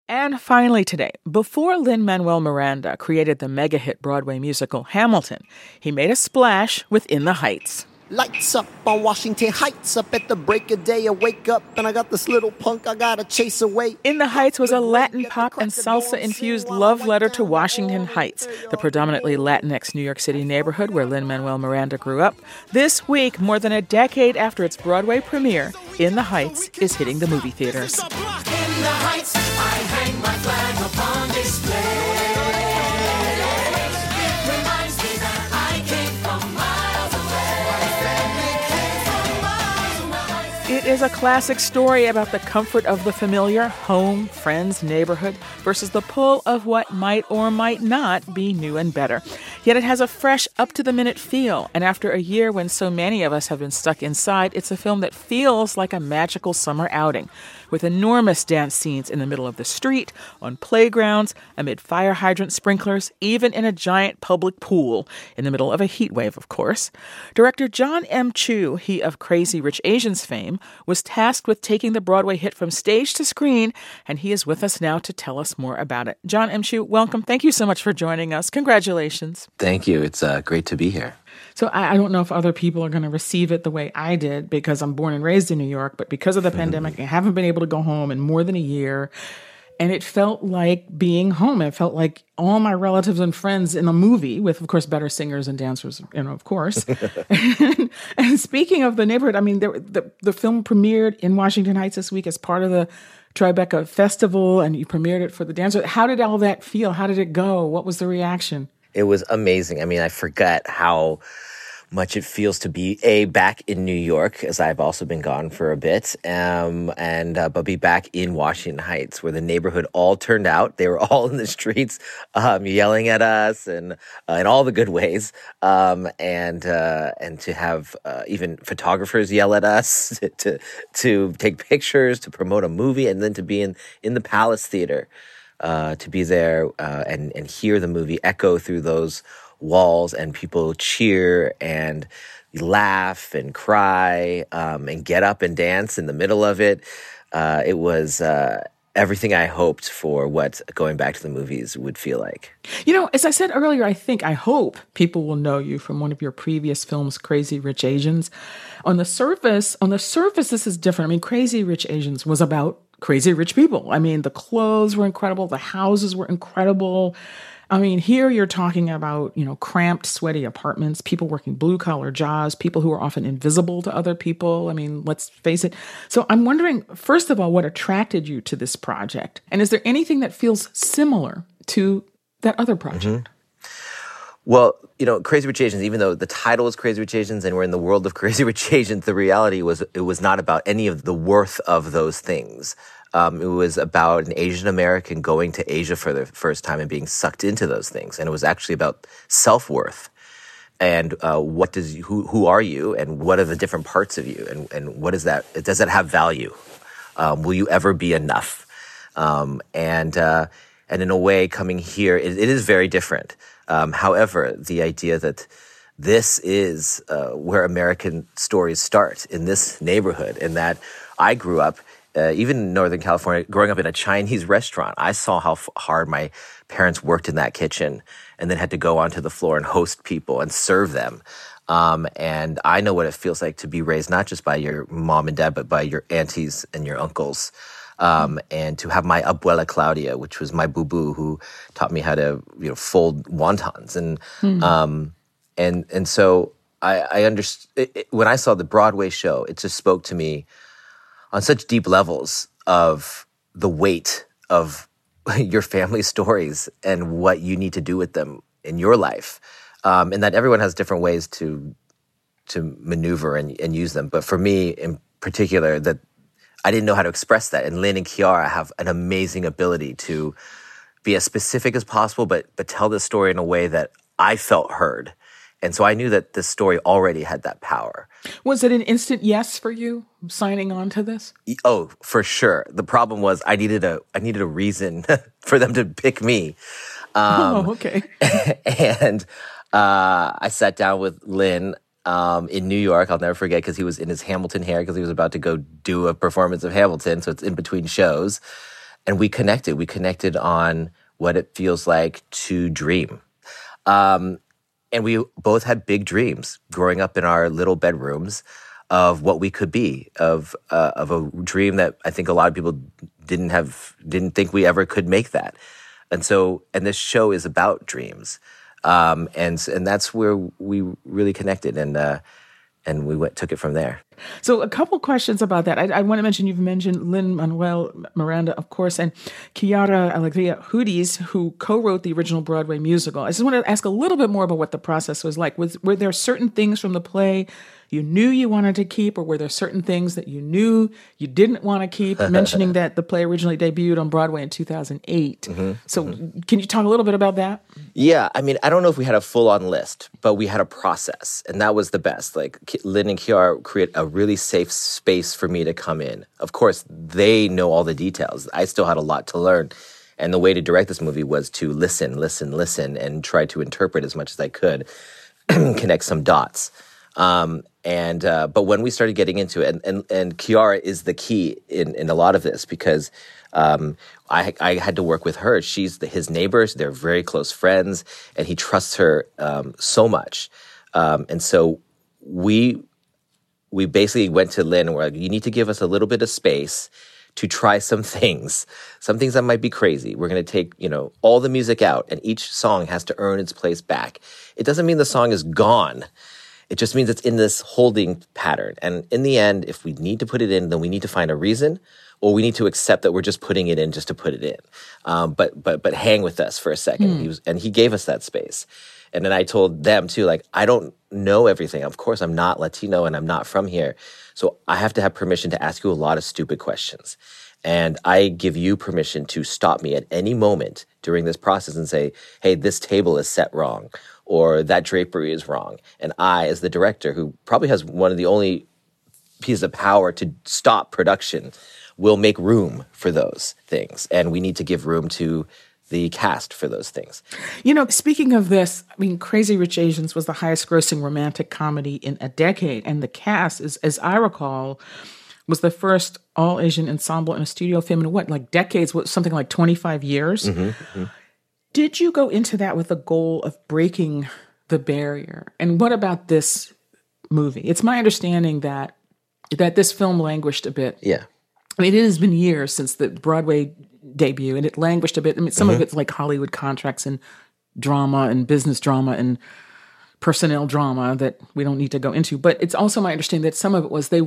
And finally today, before Lin-Manuel Miranda created the mega-hit Broadway musical Hamilton, he made a splash with In the Heights. Lights up on Washington Heights, up at the break of day. I wake up and I got this little punk I gotta chase away. In the Heights was a Latin pop and salsa-infused love letter to Washington Heights, the predominantly Latinx New York City neighborhood where Lin-Manuel Miranda grew up. This week, more than a decade after its Broadway premiere, In the Heights is hitting the movie theaters. In the Heights, I hang my flag upon display. It reminds me that I came from miles away. It is a classic story about the comfort of the familiar, home, friends, neighborhood, versus the pull of what might or might not be new and better. Yet it has a fresh, up-to-the-minute feel, and after a year when so many of us have been stuck inside, it's a film that feels like a magical summer outing, with enormous dance scenes in the middle of the street, on playgrounds, amid fire hydrant sprinklers, even in a giant public pool, in the middle of a heat wave, of course. Director John M. Chu, he of Crazy Rich Asians fame, was tasked with taking the Broadway hit from stage to screen, and he is with us now to tell us more about it. John M. Chu, welcome. Thank you so much for joining us. Congratulations. Thank you. It's great to be here. So I don't know if other people are going to receive it the way I did because I'm born and raised in New York, but because of the pandemic, I haven't been able to go home in more than a year. And it felt like being home. It felt like all my relatives and friends in a movie with, of course, better singers and dancers, of course. and speaking of the neighborhood, I mean, the film premiered in Washington Heights this week as part of the Tribeca Festival, and you premiered it for the dancers. How did all that feel? How did it go? What was the reaction? It was amazing. I mean, I forget how much it feels to be back in New York, as I've also been gone for a bit, but be back in Washington Heights, where the neighborhood all turned out. They were all in the streets, yelling at us, and in all the good ways, and to have even photographers yell at us to take pictures, to promote a movie, and then to be in the Palace Theater. To be there and hear the movie echo through those walls, and people cheer and laugh and cry and get up and dance in the middle of it. It was everything I hoped for what going back to the movies would feel like. As I said earlier, I hope people will know you from one of your previous films, Crazy Rich Asians. On the surface, this is different. I mean, Crazy Rich Asians was about crazy rich people. I mean, the clothes were incredible. The houses were incredible. I mean, here you're talking about, cramped, sweaty apartments, people working blue-collar jobs, people who are often invisible to other people. I mean, let's face it. So I'm wondering, first of all, what attracted you to this project? And is there anything that feels similar to that other project? Well, Crazy Rich Asians, even though the title is Crazy Rich Asians and we're in the world of Crazy Rich Asians, the reality was it was not about any of the worth of those things. It was about an Asian American going to Asia for the first time and being sucked into those things. And it was actually about self-worth and who are you and what are the different parts of you and what is that? Does that have value? Will you ever be enough? And in a way, coming here, it is very different. However, the idea that this is where American stories start, in this neighborhood, and that I grew up, even in Northern California, growing up in a Chinese restaurant, I saw how hard my parents worked in that kitchen and then had to go onto the floor and host people and serve them. And I know what it feels like to be raised not just by your mom and dad, but by your aunties and your uncles. And to have my abuela Claudia, which was my boo-boo, who taught me how to, fold wontons. And so I understood, when I saw the Broadway show, it just spoke to me on such deep levels of the weight of your family stories and what you need to do with them in your life. And that everyone has different ways to maneuver and use them. But for me in particular, that I didn't know how to express that. And Lin and Kiara have an amazing ability to be as specific as possible, but tell the story in a way that I felt heard. And so I knew that this story already had that power. Was it an instant yes for you signing on to this? Oh, for sure. The problem was I needed a reason for them to pick me. Okay. And I sat down with Lin in New York. I'll never forget, because he was in his Hamilton hair because he was about to go do a performance of Hamilton. So it's in between shows. and we connected. We connected on what it feels like to dream. And we both had big dreams growing up in our little bedrooms of what we could be, of a dream that I think a lot of people didn't think we ever could make that. And this show is about dreams. And that's where we really connected, and we took it from there. So a couple questions about that. I want to mention, you've mentioned Lin-Manuel Miranda, of course, and Chiara Alegria Hudes, who co-wrote the original Broadway musical. I just want to ask a little bit more about what the process was like. Were there certain things from the play you knew you wanted to keep, or were there certain things that you knew you didn't want to keep? Mentioning that the play originally debuted on Broadway in 2008. Can you talk a little bit about that? Yeah, I mean, I don't know if we had a full-on list, but we had a process, and that was the best. Like, Lin and Chiara create a really safe space for me to come in. Of course, they know all the details. I still had a lot to learn. And the way to direct this movie was to listen, and try to interpret as much as I could, connect some dots. But when we started getting into it, and Chiara is the key in a lot of this, because I had to work with her. She's his neighbors. They're very close friends, and he trusts her so much. And so we basically went to Lin and we're like, you need to give us a little bit of space to try some things that might be crazy. We're going to take, all the music out, and each song has to earn its place back. It doesn't mean the song is gone. It just means it's in this holding pattern. And in the end, if we need to put it in, then we need to find a reason, or we need to accept that we're just putting it in just to put it in. But hang with us for a second. He gave us that space. And then I told them too, like, I don't know everything. Of course, I'm not Latino and I'm not from here. So I have to have permission to ask you a lot of stupid questions. And I give you permission to stop me at any moment during this process and say, hey, this table is set wrong, or that drapery is wrong. And I, as the director, who probably has one of the only pieces of power to stop production, will make room for those things. And we need to give room to the cast for those things. Speaking of this, I mean, Crazy Rich Asians was the highest grossing romantic comedy in a decade. And the cast, as I recall, was the first all-Asian ensemble in a studio film in decades, something like 25 years. Did you go into that with the goal of breaking the barrier? And what about this movie? It's my understanding that this film languished a bit. Yeah. I mean, it has been years since the Broadway debut, and it languished a bit. I mean, some of it's like Hollywood contracts and drama and business drama and personnel drama that we don't need to go into. But it's also my understanding that some of it was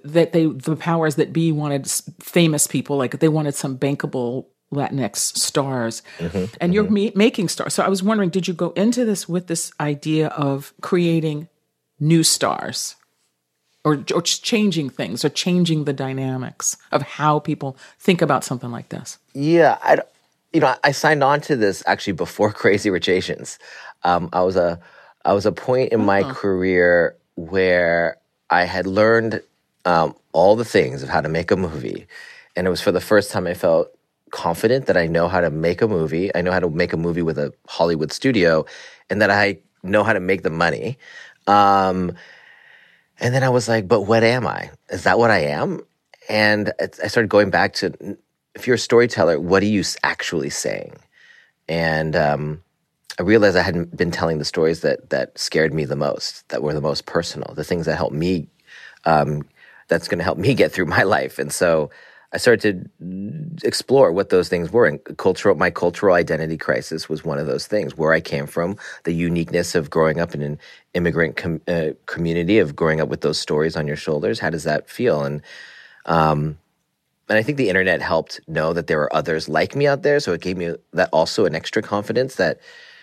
the powers that be wanted famous people, like they wanted some bankable Latinx stars, and you're making stars. So I was wondering, did you go into this with this idea of creating new stars? Or changing things, or changing the dynamics of how people think about something like this? Yeah, I signed on to this actually before Crazy Rich Asians. I was a point in my career where I had learned all the things of how to make a movie, and it was for the first time I felt confident that I know how to make a movie. I know how to make a movie with a Hollywood studio, and that I know how to make the money. And then I was like, but what am I? Is that what I am? And I started going back to, if you're a storyteller, what are you actually saying? And I realized I hadn't been telling the stories that scared me the most, that were the most personal, the things that helped me, that's going to help me get through my life. And so I started to explore what those things were. And my cultural identity crisis was one of those things, where I came from, the uniqueness of growing up in an immigrant community, of growing up with those stories on your shoulders. How does that feel? And I think the internet helped know that there were others like me out there. So it gave me that also an extra confidence that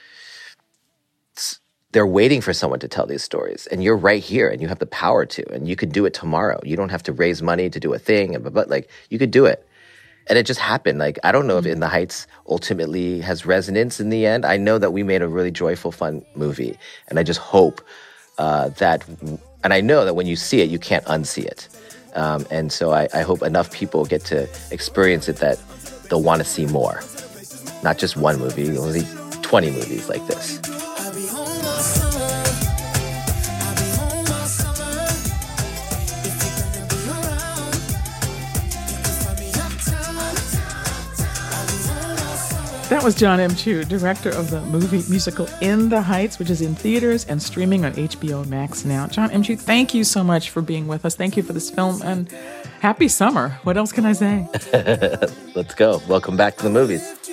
they're waiting for someone to tell these stories, and you're right here, and you have the power to, and you could do it tomorrow. You don't have to raise money to do a thing, but like, you could do it. And it just happened. Like, I don't know if In the Heights ultimately has resonance in the end. I know that we made a really joyful, fun movie, and I just hope and I know that when you see it, you can't unsee it. And so I hope enough people get to experience it that they'll want to see more. Not just one movie, you'll see 20 movies like this. That was John M. Chu, director of the movie musical In the Heights, which is in theaters and streaming on HBO Max now. John M. Chu, thank you so much for being with us. Thank you for this film, and happy summer. What else can I say? Let's go. Welcome back to the movies.